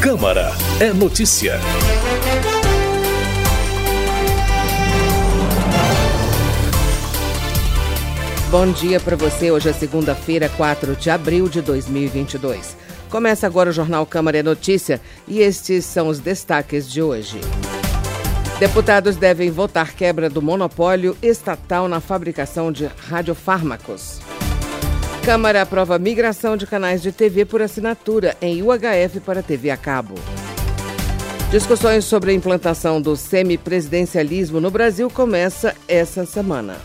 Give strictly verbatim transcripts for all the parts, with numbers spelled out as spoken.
Câmara é notícia. Bom dia para você. Hoje é segunda-feira, quatro de abril de dois mil e vinte e dois. Começa agora o Jornal Câmara é Notícia e estes são os destaques de hoje. Deputados devem votar quebra do monopólio estatal na fabricação de radiofármacos. Câmara aprova migração de canais de T V por assinatura em U H F para T V a cabo. Discussões sobre a implantação do semipresidencialismo no Brasil começa essa semana.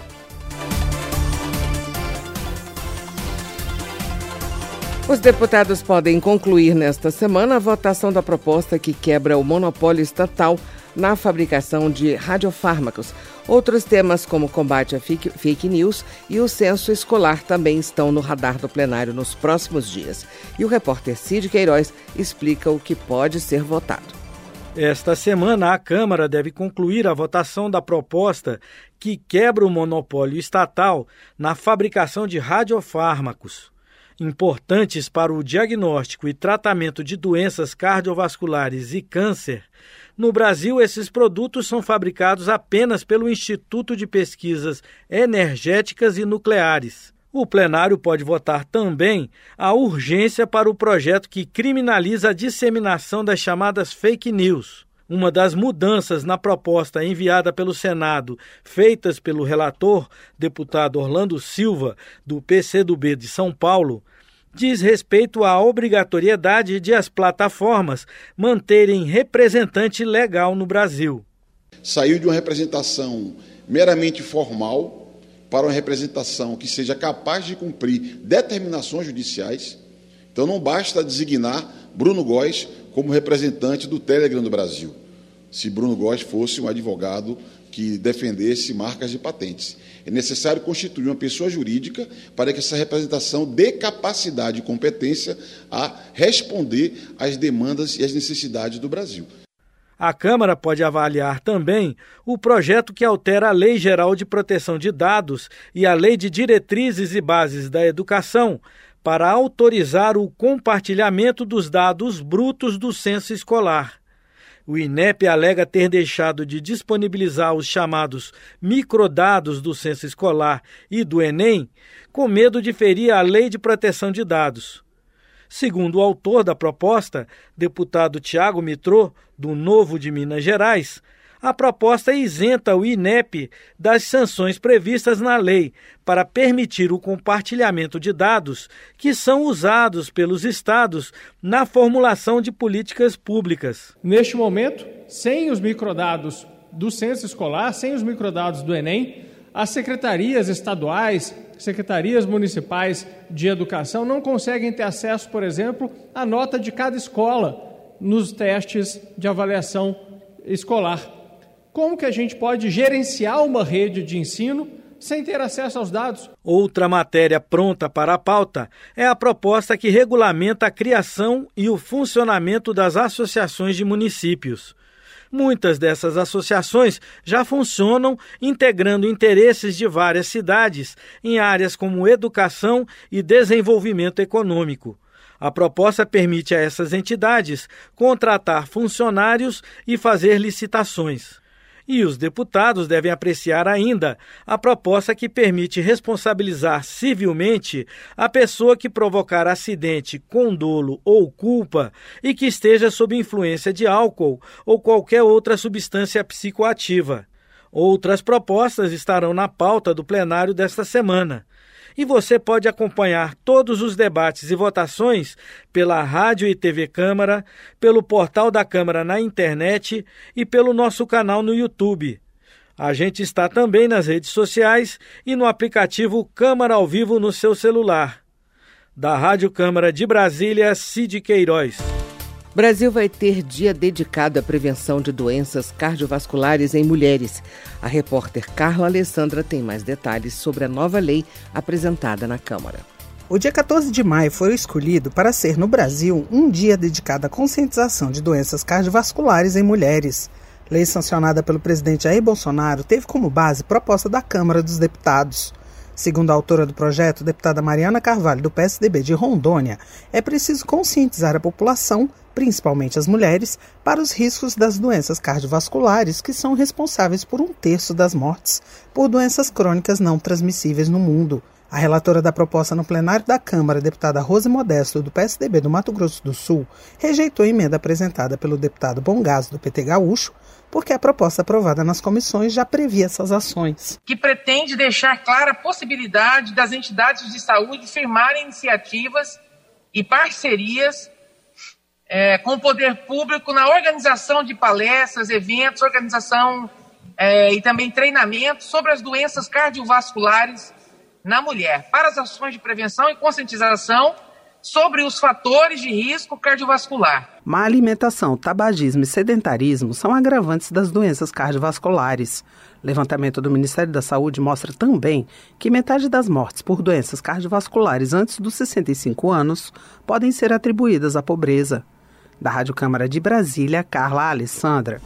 Os deputados podem concluir nesta semana a votação da proposta que quebra o monopólio estatal na fabricação de radiofármacos. Outros temas como combate a fake news e o censo escolar também estão no radar do plenário nos próximos dias. E o repórter Cid Queiroz explica o que pode ser votado. Esta semana, a Câmara deve concluir a votação da proposta que quebra o monopólio estatal na fabricação de radiofármacos, importantes para o diagnóstico e tratamento de doenças cardiovasculares e câncer. No Brasil, esses produtos são fabricados apenas pelo Instituto de Pesquisas Energéticas e Nucleares. O plenário pode votar também a urgência para o projeto que criminaliza a disseminação das chamadas fake news. Uma das mudanças na proposta enviada pelo Senado, feitas pelo relator, deputado Orlando Silva, do P C do B de São Paulo, diz respeito à obrigatoriedade de as plataformas manterem representante legal no Brasil. Saiu de uma representação meramente formal para uma representação que seja capaz de cumprir determinações judiciais. Então não basta designar Bruno Góes como representante do Telegram do Brasil, se Bruno Góes fosse um advogado que defendesse marcas de patentes. É necessário constituir uma pessoa jurídica para que essa representação dê capacidade e competência a responder às demandas e às necessidades do Brasil. A Câmara pode avaliar também o projeto que altera a Lei Geral de Proteção de Dados e a Lei de Diretrizes e Bases da Educação para autorizar o compartilhamento dos dados brutos do censo escolar. O INEP alega ter deixado de disponibilizar os chamados microdados do censo escolar e do Enem com medo de ferir a Lei de Proteção de Dados. Segundo o autor da proposta, deputado Tiago Mitrô, do Novo de Minas Gerais, a proposta isenta o INEP das sanções previstas na lei para permitir o compartilhamento de dados que são usados pelos estados na formulação de políticas públicas. Neste momento, sem os microdados do censo escolar, sem os microdados do Enem, as secretarias estaduais, secretarias municipais de educação não conseguem ter acesso, por exemplo, à nota de cada escola nos testes de avaliação escolar. Como que a gente pode gerenciar uma rede de ensino sem ter acesso aos dados? Outra matéria pronta para a pauta é a proposta que regulamenta a criação e o funcionamento das associações de municípios. Muitas dessas associações já funcionam integrando interesses de várias cidades em áreas como educação e desenvolvimento econômico. A proposta permite a essas entidades contratar funcionários e fazer licitações. E os deputados devem apreciar ainda a proposta que permite responsabilizar civilmente a pessoa que provocar acidente com dolo ou culpa e que esteja sob influência de álcool ou qualquer outra substância psicoativa. Outras propostas estarão na pauta do plenário desta semana. E você pode acompanhar todos os debates e votações pela Rádio e T V Câmara, pelo portal da Câmara na internet e pelo nosso canal no YouTube. A gente está também nas redes sociais e no aplicativo Câmara ao Vivo no seu celular. Da Rádio Câmara de Brasília, Cid Queiroz. Brasil vai ter dia dedicado à prevenção de doenças cardiovasculares em mulheres. A repórter Carla Alessandra tem mais detalhes sobre a nova lei apresentada na Câmara. O dia quatorze de maio foi escolhido para ser, no Brasil, um dia dedicado à conscientização de doenças cardiovasculares em mulheres. Lei sancionada pelo presidente Jair Bolsonaro teve como base proposta da Câmara dos Deputados. Segundo a autora do projeto, deputada Mariana Carvalho, do P S D B de Rondônia, é preciso conscientizar a população, principalmente as mulheres, para os riscos das doenças cardiovasculares, que são responsáveis por um terço das mortes por doenças crônicas não transmissíveis no mundo. A relatora da proposta no plenário da Câmara, deputada Rose Modesto, do P S D B do Mato Grosso do Sul, rejeitou a emenda apresentada pelo deputado Bongaso, do P T Gaúcho, porque a proposta aprovada nas comissões já previa essas ações. Que pretende deixar clara a possibilidade das entidades de saúde firmarem iniciativas e parcerias é, com o poder público na organização de palestras, eventos, organização é, e também treinamento sobre as doenças cardiovasculares na mulher, para as ações de prevenção e conscientização sobre os fatores de risco cardiovascular. Má alimentação, tabagismo e sedentarismo são agravantes das doenças cardiovasculares. Levantamento do Ministério da Saúde mostra também que metade das mortes por doenças cardiovasculares antes dos sessenta e cinco anos podem ser atribuídas à pobreza. Da Rádio Câmara de Brasília, Carla Alessandra.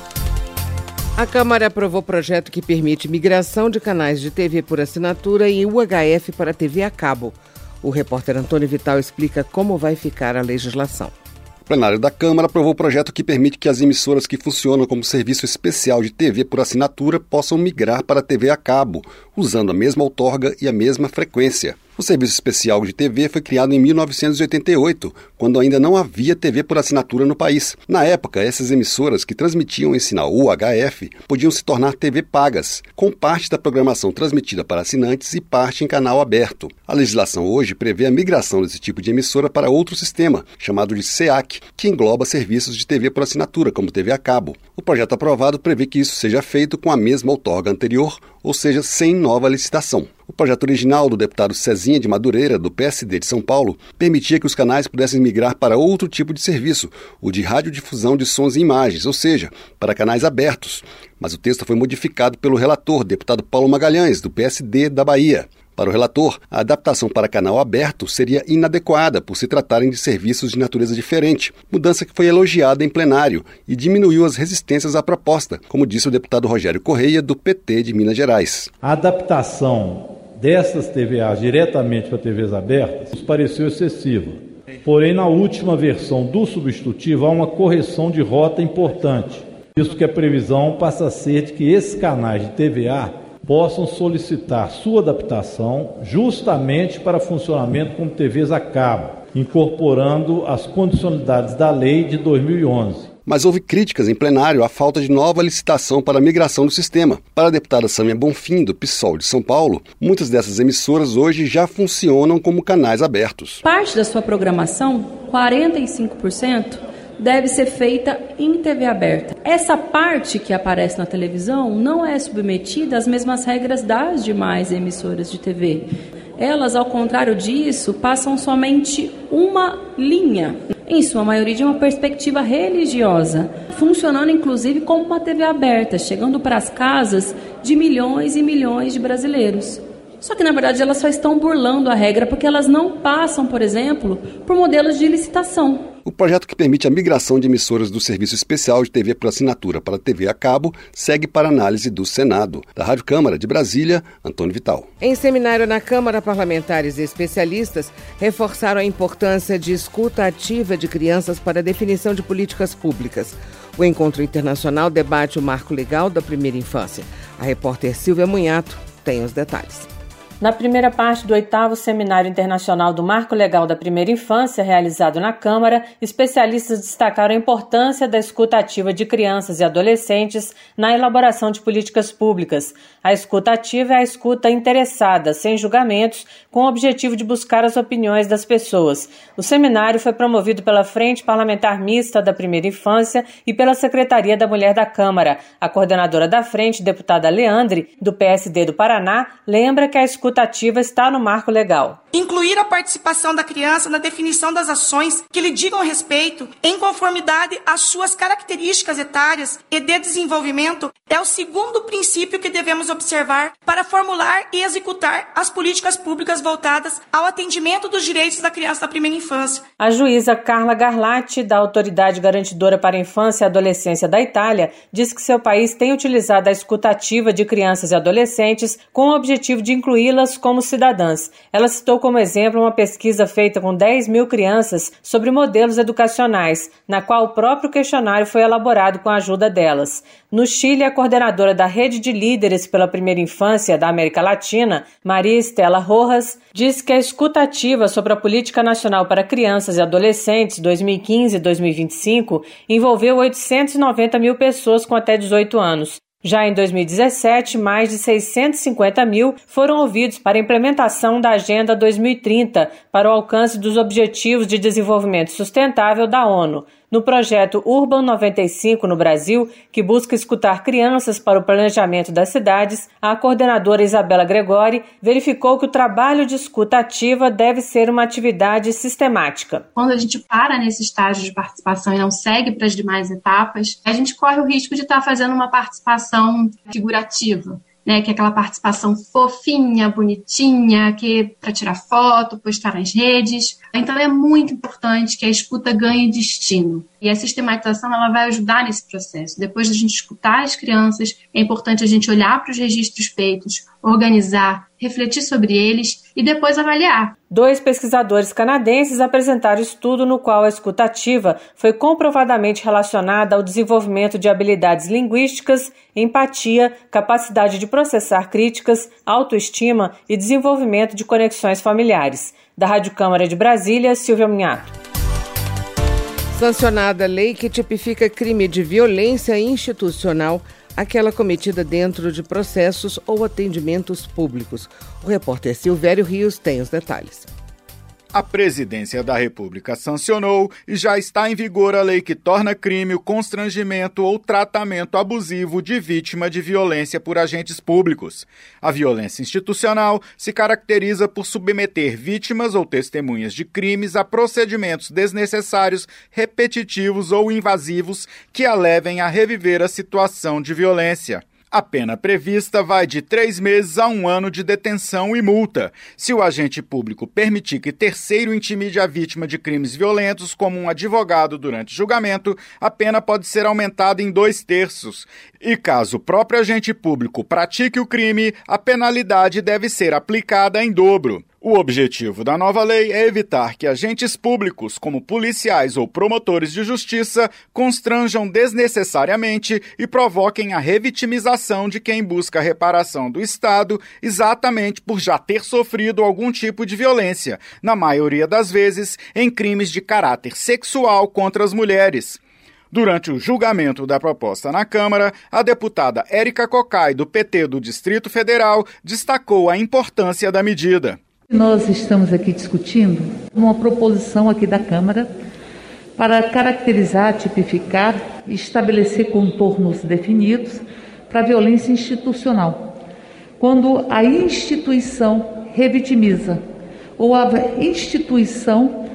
A Câmara aprovou projeto que permite migração de canais de T V por assinatura e U H F para T V a cabo. O repórter Antônio Vital explica como vai ficar a legislação. O plenário da Câmara aprovou o projeto que permite que as emissoras que funcionam como serviço especial de T V por assinatura possam migrar para a T V a cabo, usando a mesma outorga e a mesma frequência. O serviço especial de T V foi criado em mil novecentos e oitenta e oito, quando ainda não havia T V por assinatura no país. Na época, essas emissoras que transmitiam em sinal U H F podiam se tornar T V pagas, com parte da programação transmitida para assinantes e parte em canal aberto. A legislação hoje prevê a migração desse tipo de emissora para outro sistema, chamado de S E A C, que engloba serviços de T V por assinatura, como T V a cabo. O projeto aprovado prevê que isso seja feito com a mesma outorga anterior, ou seja, sem nova licitação. O projeto original do deputado Cezinha de Madureira, do P S D de São Paulo, permitia que os canais pudessem migrar para outro tipo de serviço, o de radiodifusão de sons e imagens, ou seja, para canais abertos. Mas o texto foi modificado pelo relator, deputado Paulo Magalhães, do P S D da Bahia. Para o relator, a adaptação para canal aberto seria inadequada por se tratarem de serviços de natureza diferente, mudança que foi elogiada em plenário e diminuiu as resistências à proposta, como disse o deputado Rogério Correia, do P T de Minas Gerais. A adaptação dessas T V As diretamente para T Vs abertas nos pareceu excessiva. Porém, na última versão do substitutivo há uma correção de rota importante, visto que a previsão passa a ser de que esses canais de T V A possam solicitar sua adaptação justamente para funcionamento como T Vs a cabo, incorporando as condicionalidades da lei de dois mil e onze. Mas houve críticas em plenário à falta de nova licitação para a migração do sistema. Para a deputada Sâmia Bonfim, do P SOL de São Paulo, muitas dessas emissoras hoje já funcionam como canais abertos. Parte da sua programação, quarenta e cinco por cento, deve ser feita em T V aberta. Essa parte que aparece na televisão não é submetida às mesmas regras das demais emissoras de T V. Elas, ao contrário disso, passam somente uma linha, em sua maioria de uma perspectiva religiosa, funcionando inclusive como uma T V aberta, chegando para as casas de milhões e milhões de brasileiros. Só que, na verdade, elas só estão burlando a regra porque elas não passam, por exemplo, por modelos de licitação. O projeto que permite a migração de emissoras do Serviço Especial de T V por assinatura para T V a cabo segue para análise do Senado. Da Rádio Câmara de Brasília, Antônio Vital. Em seminário na Câmara, parlamentares e especialistas reforçaram a importância de escuta ativa de crianças para a definição de políticas públicas. O encontro internacional debate o marco legal da primeira infância. A repórter Silvia Munhato tem os detalhes. Na primeira parte do oitavo Seminário Internacional do Marco Legal da Primeira Infância, realizado na Câmara, especialistas destacaram a importância da escuta ativa de crianças e adolescentes na elaboração de políticas públicas. A escuta ativa é a escuta interessada, sem julgamentos, com o objetivo de buscar as opiniões das pessoas. O seminário foi promovido pela Frente Parlamentar Mista da Primeira Infância e pela Secretaria da Mulher da Câmara. A coordenadora da frente, deputada Leandre, do P S D do Paraná, lembra que a escuta ativa está no marco legal. Incluir a participação da criança na definição das ações que lhe digam respeito em conformidade às suas características etárias e de desenvolvimento é o segundo princípio que devemos observar para formular e executar as políticas públicas voltadas ao atendimento dos direitos da criança da primeira infância. A juíza Carla Garlatti, da Autoridade Garantidora para a Infância e Adolescência da Itália, diz que seu país tem utilizado a escuta ativa de crianças e adolescentes com o objetivo de incluí-las tê-las como cidadãs. Ela citou como exemplo uma pesquisa feita com dez mil crianças sobre modelos educacionais, na qual o próprio questionário foi elaborado com a ajuda delas. No Chile, a coordenadora da Rede de Líderes pela Primeira Infância da América Latina, Maria Estela Rojas, diz que a escuta ativa sobre a Política Nacional para Crianças e Adolescentes dois mil e quinze a dois mil e vinte e cinco envolveu oitocentos e noventa mil pessoas com até dezoito anos. Já em dois mil e dezessete, mais de seiscentos e cinquenta mil foram ouvidos para a implementação da Agenda dois mil e trinta para o alcance dos Objetivos de Desenvolvimento Sustentável da ONU. No projeto Urban noventa e cinco no Brasil, que busca escutar crianças para o planejamento das cidades, a coordenadora Isabela Gregori verificou que o trabalho de escuta ativa deve ser uma atividade sistemática. Quando a gente para nesse estágio de participação e não segue para as demais etapas, a gente corre o risco de estar fazendo uma participação figurativa. Né, que é aquela participação fofinha, bonitinha, que é para tirar foto, postar nas redes. Então é muito importante que a escuta ganhe destino. E a sistematização ela vai ajudar nesse processo. Depois de a gente escutar as crianças, é importante a gente olhar para os registros feitos, organizar, refletir sobre eles e depois avaliar. Dois pesquisadores canadenses apresentaram estudo no qual a escuta ativa foi comprovadamente relacionada ao desenvolvimento de habilidades linguísticas, empatia, capacidade de processar críticas, autoestima e desenvolvimento de conexões familiares. Da Rádio Câmara de Brasília, Silvia Minhato. Sancionada a lei que tipifica crime de violência institucional, aquela cometida dentro de processos ou atendimentos públicos. O repórter Silvério Rios tem os detalhes. A Presidência da República sancionou e já está em vigor a lei que torna crime o constrangimento ou tratamento abusivo de vítima de violência por agentes públicos. A violência institucional se caracteriza por submeter vítimas ou testemunhas de crimes a procedimentos desnecessários, repetitivos ou invasivos que a levem a reviver a situação de violência. A pena prevista vai de três meses a um ano de detenção e multa. Se o agente público permitir que terceiro intimide a vítima de crimes violentos, como um advogado durante julgamento, a pena pode ser aumentada em dois terços. E caso o próprio agente público pratique o crime, a penalidade deve ser aplicada em dobro. O objetivo da nova lei é evitar que agentes públicos, como policiais ou promotores de justiça, constranjam desnecessariamente e provoquem a revitimização de quem busca a reparação do Estado exatamente por já ter sofrido algum tipo de violência, na maioria das vezes em crimes de caráter sexual contra as mulheres. Durante o julgamento da proposta na Câmara, a deputada Érica Cocai, do P T do Distrito Federal, destacou a importância da medida. Nós estamos aqui discutindo uma proposição aqui da Câmara para caracterizar, tipificar e estabelecer contornos definidos para a violência institucional. Quando a instituição revitimiza ou a instituição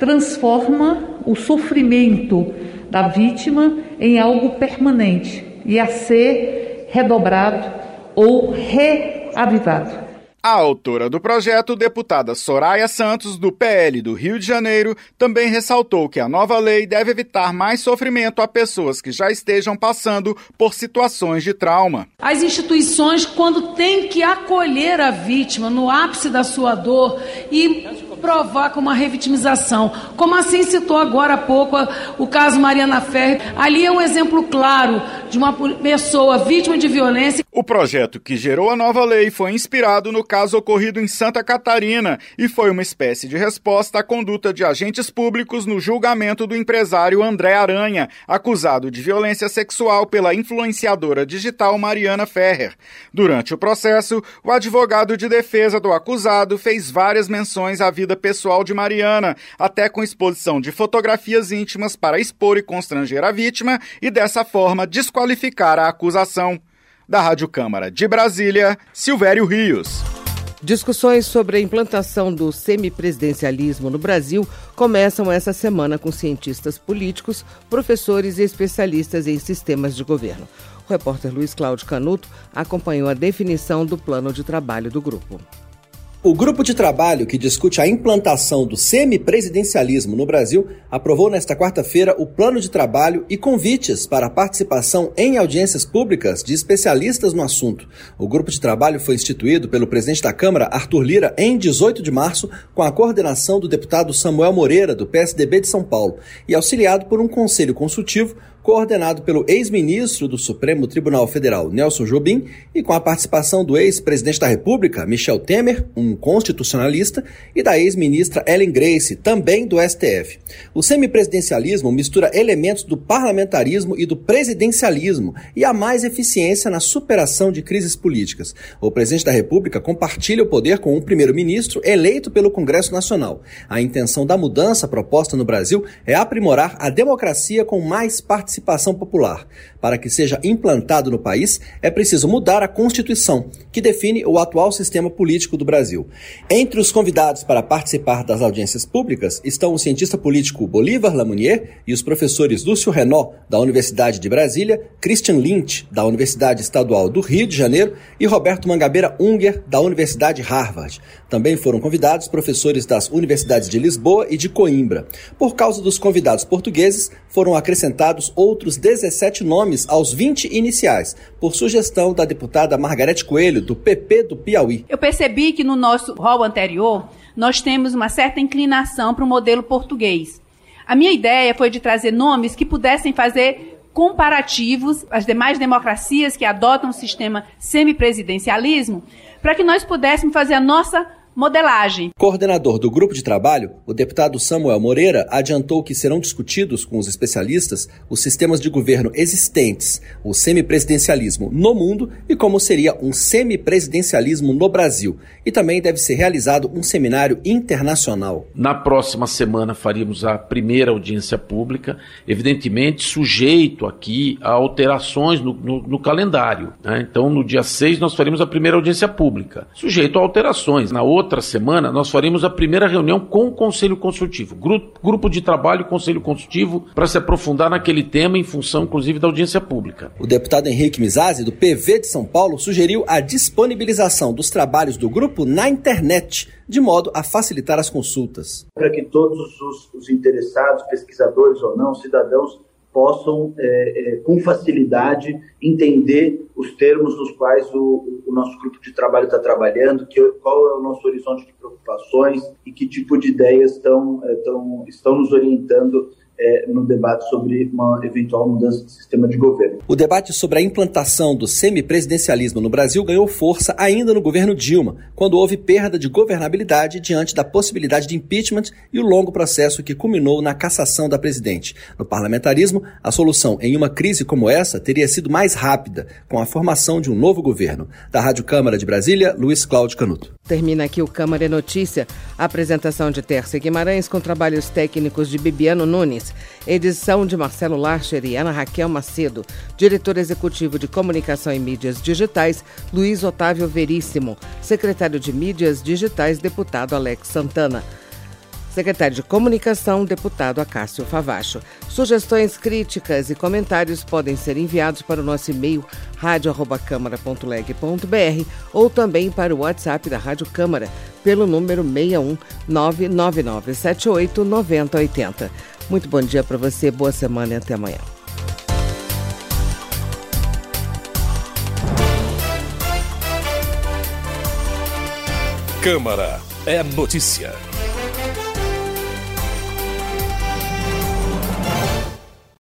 transforma o sofrimento da vítima em algo permanente e a ser redobrado ou reavivado. A autora do projeto, deputada Soraya Santos, do P L do Rio de Janeiro, também ressaltou que a nova lei deve evitar mais sofrimento a pessoas que já estejam passando por situações de trauma. As instituições, quando têm que acolher a vítima no ápice da sua dor e provoca uma revitimização, como assim citou agora há pouco o caso Mariana Ferrer, ali é um exemplo claro de uma pessoa vítima de violência. O projeto que gerou a nova lei foi inspirado no caso ocorrido em Santa Catarina e foi uma espécie de resposta à conduta de agentes públicos no julgamento do empresário André Aranha, acusado de violência sexual pela influenciadora digital Mariana Ferrer. Durante o processo, o advogado de defesa do acusado fez várias menções à vida pessoal de Mariana, até com exposição de fotografias íntimas para expor e constranger a vítima e, dessa forma, desqualificar a acusação. Da Rádio Câmara de Brasília, Silvério Rios. Discussões sobre a implantação do semipresidencialismo no Brasil começam essa semana com cientistas políticos, professores e especialistas em sistemas de governo. O repórter Luiz Cláudio Canuto acompanhou a definição do plano de trabalho do grupo. O grupo de trabalho que discute a implantação do semipresidencialismo no Brasil aprovou nesta quarta-feira o plano de trabalho e convites para a participação em audiências públicas de especialistas no assunto. O grupo de trabalho foi instituído pelo presidente da Câmara, Arthur Lira, em dezoito de março, com a coordenação do deputado Samuel Moreira, do P S D B de São Paulo, e auxiliado por um conselho consultivo coordenado pelo ex-ministro do Supremo Tribunal Federal, Nelson Jobim, e com a participação do ex-presidente da República, Michel Temer, um constitucionalista, e da ex-ministra Ellen Grace, também do S T F. O semipresidencialismo mistura elementos do parlamentarismo e do presidencialismo e há mais eficiência na superação de crises políticas. O presidente da República compartilha o poder com um primeiro-ministro eleito pelo Congresso Nacional. A intenção da mudança proposta no Brasil é aprimorar a democracia com mais participação participação popular. Para que seja implantado no país, é preciso mudar a Constituição, que define o atual sistema político do Brasil. Entre os convidados para participar das audiências públicas estão o cientista político Bolívar Lamounier e os professores Lúcio Renaud, da Universidade de Brasília, Christian Lynch, da Universidade Estadual do Rio de Janeiro, e Roberto Mangabeira Unger, da Universidade Harvard. Também foram convidados professores das universidades de Lisboa e de Coimbra. Por causa dos convidados portugueses, foram acrescentados outros dezessete nomes aos vinte iniciais, por sugestão da deputada Margarete Coelho, do P P do Piauí. Eu percebi que no nosso rol anterior, nós temos uma certa inclinação para o modelo português. A minha ideia foi de trazer nomes que pudessem fazer comparativos às demais democracias que adotam o sistema semipresidencialismo, para que nós pudéssemos fazer a nossa modelagem. Coordenador do grupo de trabalho, o deputado Samuel Moreira adiantou que serão discutidos com os especialistas os sistemas de governo existentes, o semipresidencialismo no mundo e como seria um semipresidencialismo no Brasil. E também deve ser realizado um seminário internacional. Na próxima semana faríamos a primeira audiência pública, evidentemente sujeito aqui a alterações no, no, no calendário, né? Então, no dia seis nós faríamos a primeira audiência pública, sujeito a alterações. Na outra Outra semana, nós faremos a primeira reunião com o Conselho Consultivo, grupo, grupo de trabalho e Conselho Consultivo, para se aprofundar naquele tema em função, inclusive, da audiência pública. O deputado Henrique Mizazzi, do P V de São Paulo, sugeriu a disponibilização dos trabalhos do grupo na internet, de modo a facilitar as consultas. Para que todos os, os interessados, pesquisadores ou não, cidadãos, possam, é, é, com facilidade, entender os termos nos quais o, o nosso grupo de trabalho está trabalhando, que, qual é o nosso horizonte de preocupações e que tipo de ideias estão, é, estão, estão nos orientando É, no debate sobre uma eventual mudança de sistema de governo. O debate sobre a implantação do semipresidencialismo no Brasil ganhou força ainda no governo Dilma, quando houve perda de governabilidade diante da possibilidade de impeachment e o longo processo que culminou na cassação da presidente. No parlamentarismo, a solução em uma crise como essa teria sido mais rápida, com a formação de um novo governo. Da Rádio Câmara de Brasília, Luiz Cláudio Canuto. Termina aqui o Câmara é Notícia. Apresentação de Tércia Guimarães com trabalhos técnicos de Bibiano Nunes. Edição de Marcelo Larcher e Ana Raquel Macedo. Diretor executivo de Comunicação e Mídias Digitais, Luiz Otávio Veríssimo. Secretário de Mídias Digitais, deputado Alex Santana. Secretário de Comunicação, deputado Acácio Favacho. Sugestões, críticas e comentários podem ser enviados para o nosso e-mail rádio arroba câmara ponto leg ponto br ou também para o WhatsApp da Rádio Câmara pelo número seis um nove nove nove sete oito nove zero oito zero. Muito bom dia para você, boa semana e até amanhã. Câmara é notícia.